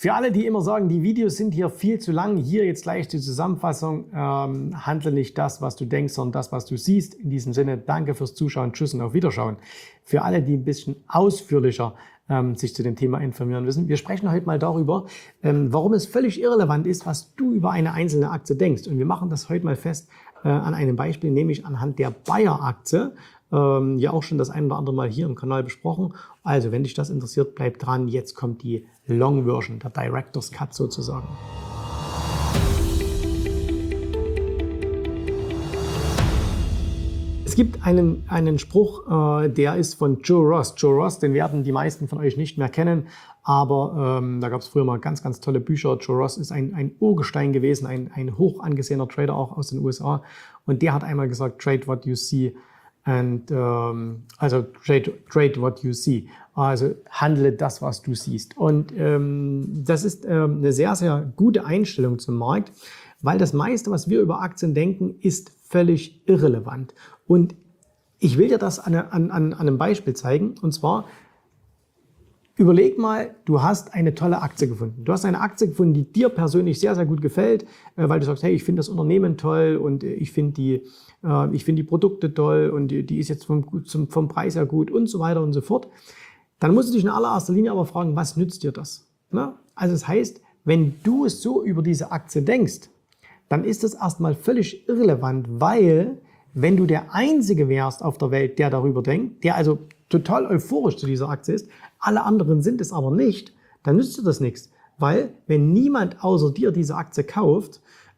Für alle, die immer sagen, die Videos sind hier viel zu lang, hier jetzt gleich die Zusammenfassung. Handle nicht das, was du denkst, sondern das, was du siehst. In diesem Sinne, danke fürs Zuschauen, tschüss und auf Wiederschauen. Für alle, die ein bisschen ausführlicher sich zu dem Thema informieren müssen. Wir sprechen heute mal darüber, warum es völlig irrelevant ist, was du über eine einzelne Aktie denkst. Und wir machen das heute mal fest an einem Beispiel, nämlich anhand der Bayer-Aktie. Ja auch schon das ein oder andere Mal hier im Kanal besprochen. Also, wenn dich das interessiert, bleib dran. Jetzt kommt die Long Version, der Director's Cut sozusagen. Es gibt einen Spruch, der ist von Joe Ross. Joe Ross, den werden die meisten von euch nicht mehr kennen, aber da gab es früher mal ganz, ganz tolle Bücher. Joe Ross ist ein Urgestein gewesen, ein hoch angesehener Trader auch aus den USA. Und der hat einmal gesagt, trade what you see. Also trade what you see, also handle das, was du siehst. Und das ist eine sehr, sehr gute Einstellung zum Markt, weil das meiste, was wir über Aktien denken, ist völlig irrelevant. Und ich will dir das an einem Beispiel zeigen. Und zwar, überleg mal, du hast eine tolle Aktie gefunden. Du hast eine Aktie gefunden, die dir persönlich sehr, sehr gut gefällt, weil du sagst, hey, ich finde das Unternehmen toll und ich finde die Produkte toll und die ist jetzt vom Preis her gut und so weiter und so fort. Dann musst du dich in allererster Linie aber fragen, was nützt dir das? Ne? Also das heißt, wenn du es so über diese Aktie denkst, dann ist das erstmal völlig irrelevant, weil wenn du der Einzige wärst auf der Welt, der darüber denkt, der also total euphorisch zu dieser Aktie ist, alle anderen sind es aber nicht, dann nützt dir das nichts. Weil wenn niemand außer dir diese Aktie kauft,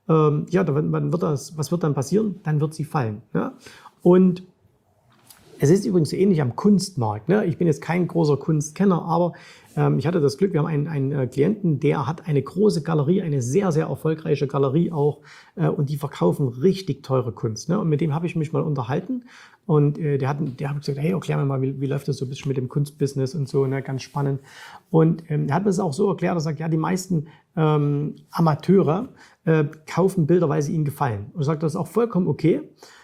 was wird dann passieren? Dann wird sie fallen. Ja? Und es ist übrigens ähnlich am Kunstmarkt. Ne? Ich bin jetzt kein großer Kunstkenner, aber ich hatte das Glück, wir haben einen Klienten, der hat eine große Galerie, eine sehr, sehr erfolgreiche Galerie auch und die verkaufen richtig teure Kunst. Ne? Und mit dem habe ich mich mal unterhalten und der hat gesagt, hey, erklär mir mal, wie läuft das so ein bisschen mit dem Kunstbusiness und so, ne? Ganz spannend. Und er hat mir das auch so erklärt, er sagt, ja, die meisten Amateure kaufen Bilder, weil sie ihnen gefallen. Und er sagt, das ist auch vollkommen okay.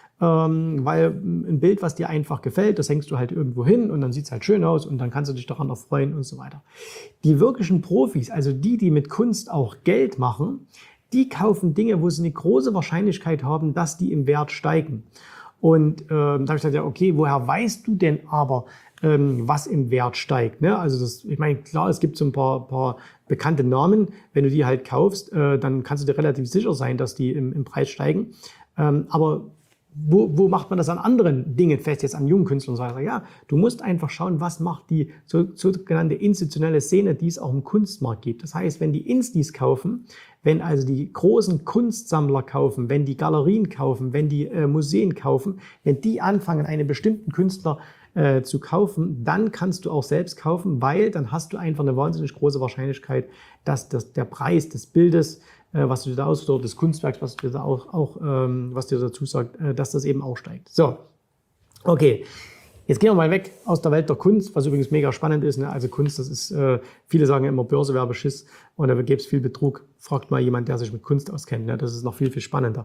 Weil ein Bild, was dir einfach gefällt, das hängst du halt irgendwo hin und dann sieht es halt schön aus und dann kannst du dich daran erfreuen und so weiter. Die wirklichen Profis, also die mit Kunst auch Geld machen, die kaufen Dinge, wo sie eine große Wahrscheinlichkeit haben, dass die im Wert steigen. Und da habe ich gesagt, ja okay, woher weißt du denn aber, was im Wert steigt? Ne? Also ich meine, klar, es gibt so ein paar bekannte Namen. Wenn du die halt kaufst, dann kannst du dir relativ sicher sein, dass die im Preis steigen. Aber wo macht man das an anderen Dingen fest, jetzt an jungen Künstlern? Sagen, ja, du musst einfach schauen, was macht die sogenannte institutionelle Szene, die es auch im Kunstmarkt gibt. Das heißt, wenn die Instis kaufen, wenn also die großen Kunstsammler kaufen, wenn die Galerien kaufen, wenn die Museen kaufen, wenn die anfangen, einen bestimmten Künstler zu kaufen, dann kannst du auch selbst kaufen, weil dann hast du einfach eine wahnsinnig große Wahrscheinlichkeit, dass der Preis des Bildes, was du dir da aussuchst, oder des Kunstwerks, was dir da was dir dazu sagt, dass das eben auch steigt. So, okay. Jetzt gehen wir mal weg aus der Welt der Kunst, was übrigens mega spannend ist. Ne? Also Kunst, das ist, viele sagen immer Börse wäre Beschiss und da gibt es viel Betrug. Fragt mal jemand, der sich mit Kunst auskennt. Ne? Das ist noch viel, viel spannender.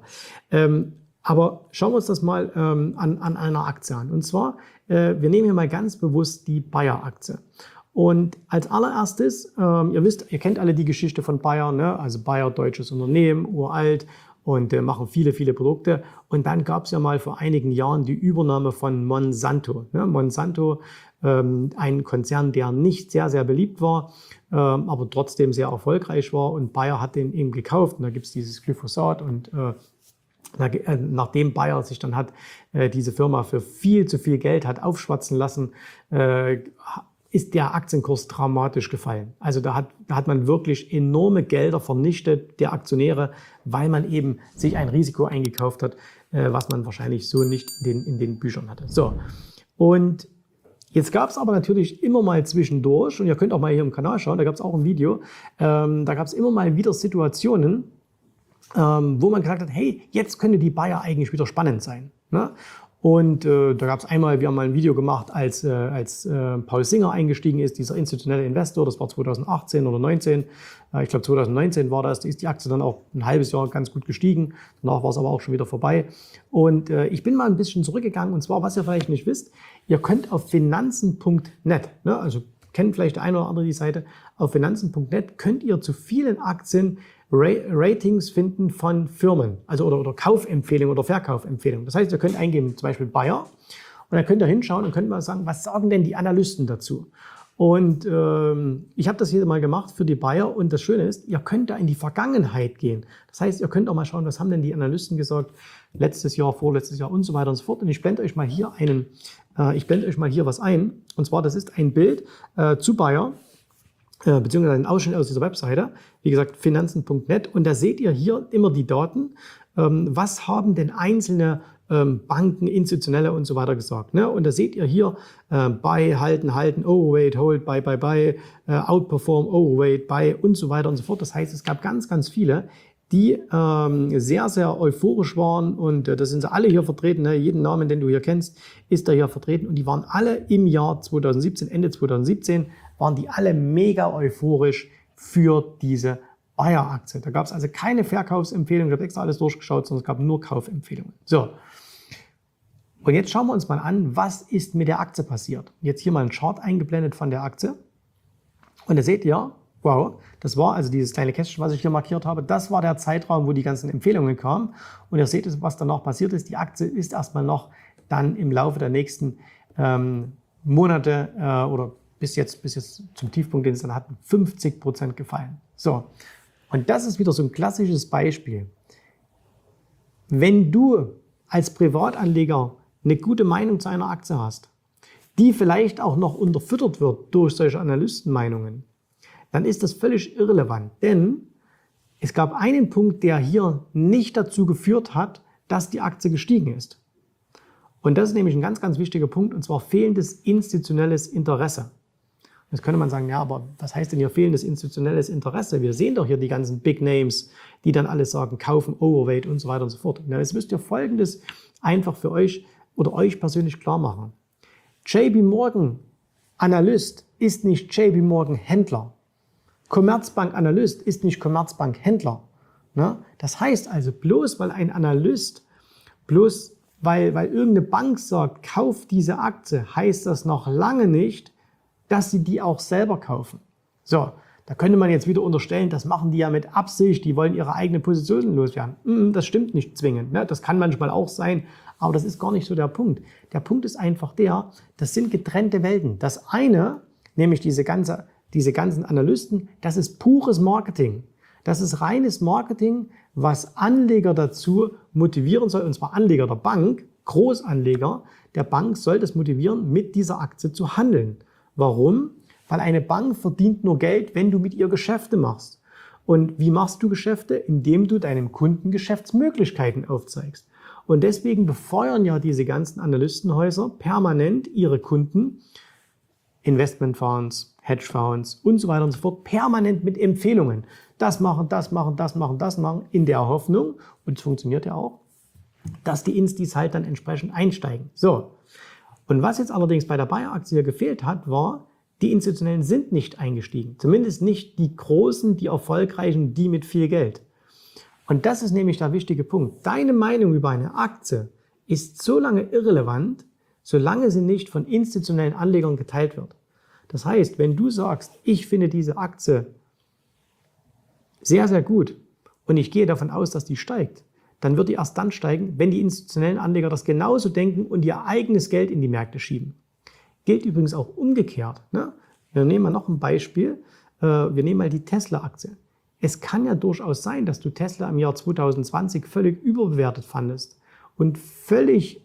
Aber schauen wir uns das mal an einer Aktie an. Und zwar, wir nehmen hier mal ganz bewusst die Bayer-Aktie. Und als allererstes, ihr kennt alle die Geschichte von Bayer, ne? Also Bayer, deutsches Unternehmen, uralt und machen viele, viele Produkte. Und dann gab es ja mal vor einigen Jahren die Übernahme von Monsanto. Ne? Monsanto, ein Konzern, der nicht sehr, sehr beliebt war, aber trotzdem sehr erfolgreich war. Und Bayer hat den eben gekauft. Und da gibt es dieses Glyphosat und nachdem Bayer sich dann diese Firma für viel zu viel Geld hat aufschwatzen lassen, ist der Aktienkurs dramatisch gefallen. Also da hat man wirklich enorme Gelder vernichtet, der Aktionäre, weil man eben sich ein Risiko eingekauft hat, was man wahrscheinlich so nicht in den Büchern hatte. So, und jetzt gab es aber natürlich immer mal zwischendurch, und ihr könnt auch mal hier im Kanal schauen, da gab es auch ein Video, da gab es immer mal wieder Situationen, wo man gesagt hat, hey, jetzt könnte die Bayer eigentlich wieder spannend sein. Ne? Und da gab es einmal, wir haben mal ein Video gemacht, als Paul Singer eingestiegen ist, dieser institutionelle Investor, das war 2018 oder 2019, ich glaube 2019 war das, ist die Aktie dann auch ein halbes Jahr ganz gut gestiegen, danach war es aber auch schon wieder vorbei. Und ich bin mal ein bisschen zurückgegangen, und zwar, was ihr vielleicht nicht wisst, ihr könnt auf finanzen.net, ne, also kennt vielleicht der eine oder andere die Seite, auf finanzen.net könnt ihr zu vielen Aktien Ratings finden von Firmen, also oder Kaufempfehlungen oder Verkaufempfehlungen. Das heißt, ihr könnt eingeben, zum Beispiel Bayer, und dann könnt ihr hinschauen und könnt mal sagen, was sagen denn die Analysten dazu? Und ich habe das hier mal gemacht für die Bayer, und das Schöne ist, ihr könnt da in die Vergangenheit gehen. Das heißt, ihr könnt auch mal schauen, was haben denn die Analysten gesagt, letztes Jahr, vorletztes Jahr und so weiter und so fort. Und ich blende euch mal hier was ein. Und zwar, das ist ein Bild zu Bayer, beziehungsweise ein Ausschnitt aus dieser Webseite, wie gesagt, finanzen.net. Und da seht ihr hier immer die Daten, was haben denn einzelne Banken, institutionelle und so weiter gesagt. Ne? Und da seht ihr hier Buy, halten, Overweight, Hold, Buy, Outperform, Overweight, Buy und so weiter und so fort. Das heißt, es gab ganz, ganz viele, die sehr, sehr euphorisch waren, und das sind sie alle hier vertreten. Ne? Jeden Namen, den du hier kennst, ist da hier vertreten, und die waren alle im Jahr 2017, Ende 2017, waren die alle mega euphorisch für diese Bayer-Aktie. Da gab es also keine Verkaufsempfehlungen, ich habe extra alles durchgeschaut, sondern es gab nur Kaufempfehlungen. So, und jetzt schauen wir uns mal an, was ist mit der Aktie passiert. Jetzt hier mal ein Chart eingeblendet von der Aktie, und da seht ihr, wow, das war also dieses kleine Kästchen, was ich hier markiert habe, das war der Zeitraum, wo die ganzen Empfehlungen kamen, und ihr seht, was danach passiert ist. Die Aktie ist erstmal noch dann im Laufe der nächsten Monate oder bis jetzt zum Tiefpunkt, den es dann hatten, 50% gefallen. So, und das ist wieder so ein klassisches Beispiel. Wenn du als Privatanleger eine gute Meinung zu einer Aktie hast, die vielleicht auch noch unterfüttert wird durch solche Analystenmeinungen, dann ist das völlig irrelevant. Denn es gab einen Punkt, der hier nicht dazu geführt hat, dass die Aktie gestiegen ist. Und das ist nämlich ein ganz, ganz wichtiger Punkt, und zwar fehlendes institutionelles Interesse. Jetzt könnte man sagen, ja, aber was heißt denn hier fehlendes institutionelles Interesse? Wir sehen doch hier die ganzen Big Names, die dann alles sagen, kaufen, Overweight und so weiter und so fort. Na, jetzt müsst ihr Folgendes einfach für euch oder euch persönlich klar machen. JP Morgan Analyst ist nicht JP Morgan Händler. Commerzbank Analyst ist nicht Commerzbank Händler. Ne? Das heißt also, bloß weil ein Analyst, weil irgendeine Bank sagt, kauf diese Aktie, heißt das noch lange nicht, dass sie die auch selber kaufen. So, da könnte man jetzt wieder unterstellen, das machen die ja mit Absicht, die wollen ihre eigene Position loswerden. Das stimmt nicht zwingend. Ne? Das kann manchmal auch sein, aber das ist gar nicht so der Punkt. Der Punkt ist einfach der, das sind getrennte Welten. Das eine, nämlich diese ganzen Analysten, das ist pures Marketing. Das ist reines Marketing, was Anleger dazu motivieren soll, und zwar Anleger der Bank, Großanleger der Bank soll das motivieren, mit dieser Aktie zu handeln. Warum? Weil eine Bank verdient nur Geld, wenn du mit ihr Geschäfte machst. Und wie machst du Geschäfte? Indem du deinem Kunden Geschäftsmöglichkeiten aufzeigst. Und deswegen befeuern ja diese ganzen Analystenhäuser permanent ihre Kunden, Investmentfonds, Hedgefonds und so weiter und so fort, permanent mit Empfehlungen. Das machen, das machen, das machen, das machen, in der Hoffnung, und es funktioniert ja auch, dass die Instis halt dann entsprechend einsteigen. So. Und was jetzt allerdings bei der Bayer-Aktie gefehlt hat, war, die Institutionellen sind nicht eingestiegen. Zumindest nicht die Großen, die Erfolgreichen, die mit viel Geld. Und das ist nämlich der wichtige Punkt. Deine Meinung über eine Aktie ist so lange irrelevant, solange sie nicht von institutionellen Anlegern geteilt wird. Das heißt, wenn du sagst, ich finde diese Aktie sehr, sehr gut und ich gehe davon aus, dass die steigt, dann wird die erst dann steigen, wenn die institutionellen Anleger das genauso denken und ihr eigenes Geld in die Märkte schieben. Gilt übrigens auch umgekehrt. Ne? Wir nehmen mal noch ein Beispiel. Wir nehmen mal die Tesla-Aktie. Es kann ja durchaus sein, dass du Tesla im Jahr 2020 völlig überbewertet fandest und völlig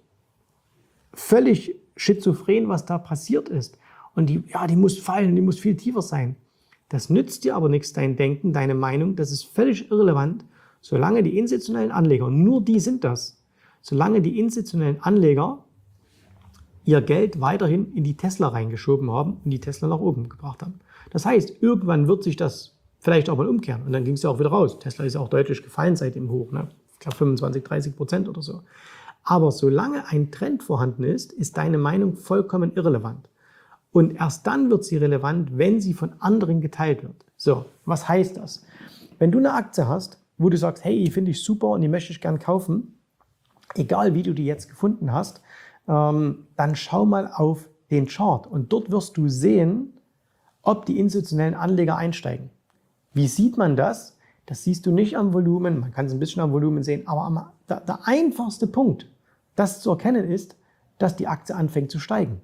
schizophren, was da passiert ist. Und die muss fallen, die muss viel tiefer sein. Das nützt dir aber nichts, dein Denken, deine Meinung. Das ist völlig irrelevant, solange die institutionellen Anleger, nur die sind das, solange die institutionellen Anleger ihr Geld weiterhin in die Tesla reingeschoben haben und die Tesla nach oben gebracht haben. Das heißt, irgendwann wird sich das vielleicht auch mal umkehren und dann ging es ja auch wieder raus. Tesla ist ja auch deutlich gefallen seit dem Hoch, ne? Ich glaube 25-30% oder so. Aber solange ein Trend vorhanden ist, ist deine Meinung vollkommen irrelevant. Und erst dann wird sie relevant, wenn sie von anderen geteilt wird. So, was heißt das? Wenn du eine Aktie hast, wo du sagst, hey, die finde ich super und die möchte ich gern kaufen, egal wie du die jetzt gefunden hast, dann schau mal auf den Chart und dort wirst du sehen, ob die institutionellen Anleger einsteigen. Wie sieht man das? Das siehst du nicht am Volumen, man kann es ein bisschen am Volumen sehen, aber der einfachste Punkt, das zu erkennen ist, dass die Aktie anfängt zu steigen.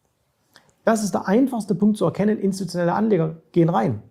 Das ist der einfachste Punkt zu erkennen, institutionelle Anleger gehen rein.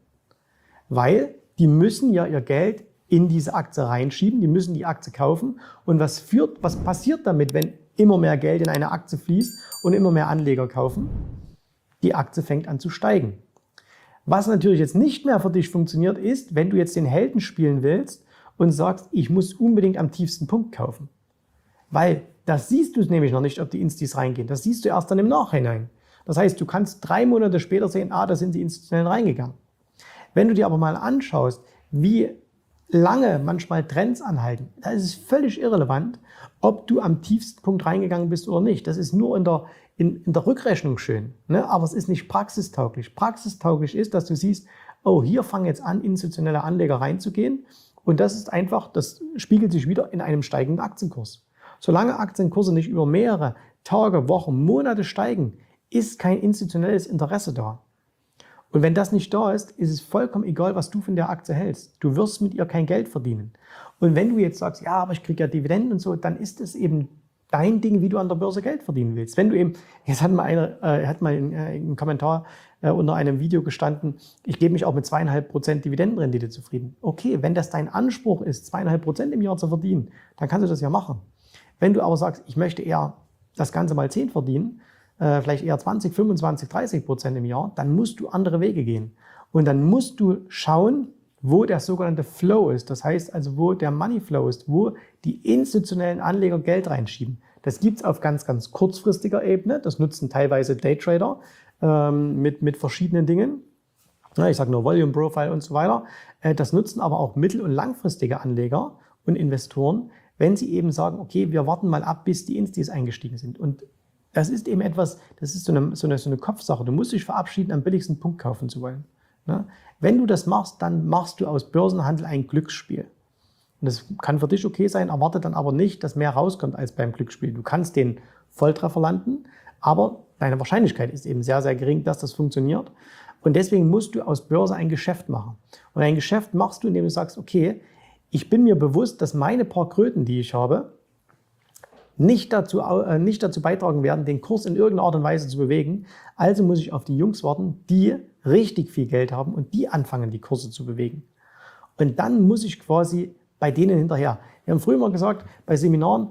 Weil die müssen ja ihr Geld in diese Aktie reinschieben, die müssen die Aktie kaufen. Und was passiert damit, wenn immer mehr Geld in eine Aktie fließt und immer mehr Anleger kaufen? Die Aktie fängt an zu steigen. Was natürlich jetzt nicht mehr für dich funktioniert, ist, wenn du jetzt den Helden spielen willst und sagst, ich muss unbedingt am tiefsten Punkt kaufen. Weil das siehst du nämlich noch nicht, ob die Instis reingehen. Das siehst du erst dann im Nachhinein. Das heißt, du kannst 3 Monate später sehen, da sind die Institutionellen reingegangen. Wenn du dir aber mal anschaust, wie lange manchmal Trends anhalten, da ist es völlig irrelevant, ob du am tiefsten Punkt reingegangen bist oder nicht. Das ist nur in der Rückrechnung schön, ne? Aber es ist nicht praxistauglich. Praxistauglich ist, dass du siehst, oh, hier fangen jetzt an, institutionelle Anleger reinzugehen. Und das ist einfach, das spiegelt sich wieder in einem steigenden Aktienkurs. Solange Aktienkurse nicht über mehrere Tage, Wochen, Monate steigen, ist kein institutionelles Interesse da. Und wenn das nicht da ist, ist es vollkommen egal, was du von der Aktie hältst. Du wirst mit ihr kein Geld verdienen. Und wenn du jetzt sagst, ja, aber ich kriege ja Dividenden und so, dann ist es eben dein Ding, wie du an der Börse Geld verdienen willst. Wenn du eben, jetzt hat mal im Kommentar unter einem Video gestanden, ich gebe mich auch mit 2,5% Dividendenrendite zufrieden. Okay, wenn das dein Anspruch ist, 2,5% im Jahr zu verdienen, dann kannst du das ja machen. Wenn du aber sagst, ich möchte eher das Ganze mal 10 verdienen, vielleicht eher 20, 25, 30% im Jahr, dann musst du andere Wege gehen. Und dann musst du schauen, wo der sogenannte Flow ist. Das heißt also, wo der Money Flow ist, wo die institutionellen Anleger Geld reinschieben. Das gibt es auf ganz, ganz kurzfristiger Ebene. Das nutzen teilweise Daytrader mit verschiedenen Dingen. Ich sage nur Volume Profile und so weiter. Das nutzen aber auch mittel- und langfristige Anleger und Investoren, wenn sie eben sagen, okay, wir warten mal ab, bis die Instis eingestiegen sind. Und das ist eben etwas, das ist so eine Kopfsache. Du musst dich verabschieden, am billigsten Punkt kaufen zu wollen. Ne? Wenn du das machst, dann machst du aus Börsenhandel ein Glücksspiel. Und das kann für dich okay sein, erwarte dann aber nicht, dass mehr rauskommt als beim Glücksspiel. Du kannst den Volltreffer landen, aber deine Wahrscheinlichkeit ist eben sehr, sehr gering, dass das funktioniert. Und deswegen musst du aus Börse ein Geschäft machen. Und ein Geschäft machst du, indem du sagst, okay, ich bin mir bewusst, dass meine paar Kröten, die ich habe, nicht dazu beitragen werden, den Kurs in irgendeiner Art und Weise zu bewegen. Also muss ich auf die Jungs warten, die richtig viel Geld haben und die anfangen, die Kurse zu bewegen. Und dann muss ich quasi bei denen hinterher. Wir haben früher mal gesagt, bei Seminaren,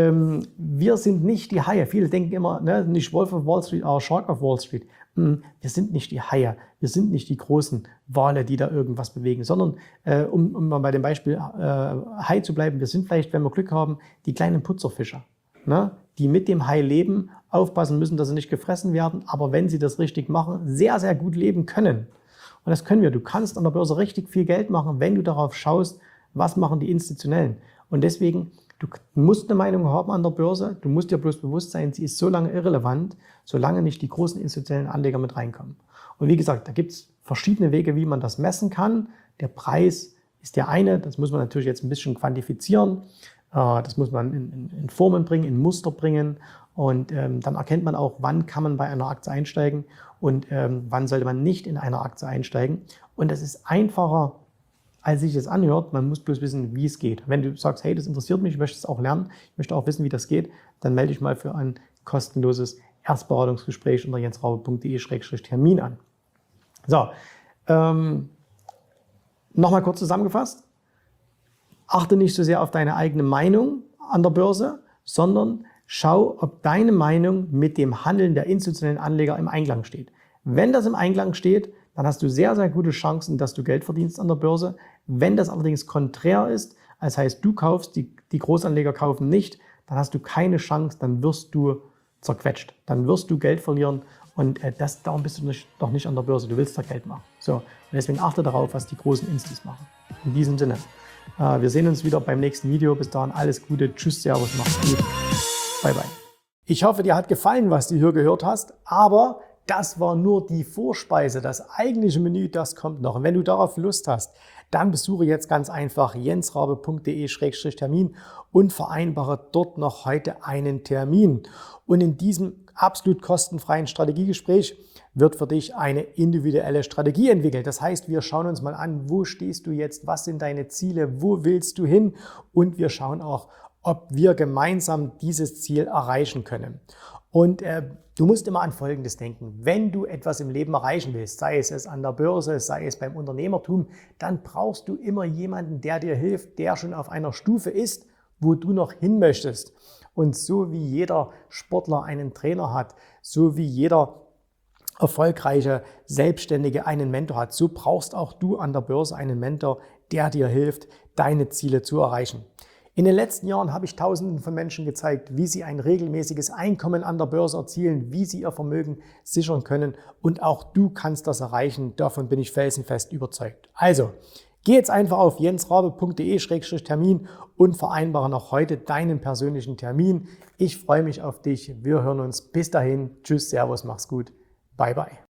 wir sind nicht die Haie. Viele denken immer, ne, nicht Wolf of Wall Street, aber Shark of Wall Street. Wir sind nicht die Haie, wir sind nicht die großen Wale, die da irgendwas bewegen, sondern, um mal bei dem Beispiel Hai zu bleiben, wir sind vielleicht, wenn wir Glück haben, die kleinen Putzerfischer, ne, die mit dem Hai leben, aufpassen müssen, dass sie nicht gefressen werden, aber wenn sie das richtig machen, sehr, sehr gut leben können. Und das können wir. Du kannst an der Börse richtig viel Geld machen, wenn du darauf schaust, was machen die Institutionellen. Und deswegen, du musst eine Meinung haben an der Börse, du musst dir bloß bewusst sein, sie ist so lange irrelevant, solange nicht die großen institutionellen Anleger mit reinkommen. Und wie gesagt, da gibt es verschiedene Wege, wie man das messen kann. Der Preis ist der eine, das muss man natürlich jetzt ein bisschen quantifizieren. Das muss man in Formen bringen, in Muster bringen. Und dann erkennt man auch, wann kann man bei einer Aktie einsteigen und wann sollte man nicht in einer Aktie einsteigen. Und das ist einfacher, als sich das anhört. Man muss bloß wissen, wie es geht. Wenn du sagst, hey, das interessiert mich, ich möchte es auch lernen, ich möchte auch wissen, wie das geht, dann melde dich mal für ein kostenloses Erstberatungsgespräch unter jensraube.de/Termin an. So, nochmal kurz zusammengefasst. Achte nicht so sehr auf deine eigene Meinung an der Börse, sondern schau, ob deine Meinung mit dem Handeln der institutionellen Anleger im Einklang steht. Wenn das im Einklang steht, dann hast du sehr, sehr gute Chancen, dass du Geld verdienst an der Börse. Wenn das allerdings konträr ist, das heißt, du kaufst, die Großanleger kaufen nicht, dann hast du keine Chance, dann wirst du zerquetscht. Dann wirst du Geld verlieren und darum bist du doch nicht an der Börse. Du willst da Geld machen. So, und deswegen achte darauf, was die großen Instis machen. In diesem Sinne, wir sehen uns wieder beim nächsten Video. Bis dahin alles Gute. Tschüss, Servus, mach's gut. Bye, bye. Ich hoffe, dir hat gefallen, was du hier gehört hast, aber das war nur die Vorspeise. Das eigentliche Menü, das kommt noch. Und wenn du darauf Lust hast, dann besuche jetzt ganz einfach jensrabe.de/termin und vereinbare dort noch heute einen Termin. Und in diesem absolut kostenfreien Strategiegespräch wird für dich eine individuelle Strategie entwickelt. Das heißt, wir schauen uns mal an, wo stehst du jetzt, was sind deine Ziele, wo willst du hin, und wir schauen auch, ob wir gemeinsam dieses Ziel erreichen können. Und du musst immer an Folgendes denken: Wenn du etwas im Leben erreichen willst, sei es an der Börse, sei es beim Unternehmertum, dann brauchst du immer jemanden, der dir hilft, der schon auf einer Stufe ist, wo du noch hin möchtest. Und so wie jeder Sportler einen Trainer hat, so wie jeder erfolgreiche Selbstständige einen Mentor hat, so brauchst auch du an der Börse einen Mentor, der dir hilft, deine Ziele zu erreichen. In den letzten Jahren habe ich Tausenden von Menschen gezeigt, wie sie ein regelmäßiges Einkommen an der Börse erzielen, wie sie ihr Vermögen sichern können, und auch du kannst das erreichen. Davon bin ich felsenfest überzeugt. Also, geh jetzt einfach auf jensrabe.de/termin und vereinbare noch heute deinen persönlichen Termin. Ich freue mich auf dich. Wir hören uns. Bis dahin. Tschüss, Servus, mach's gut. Bye, bye.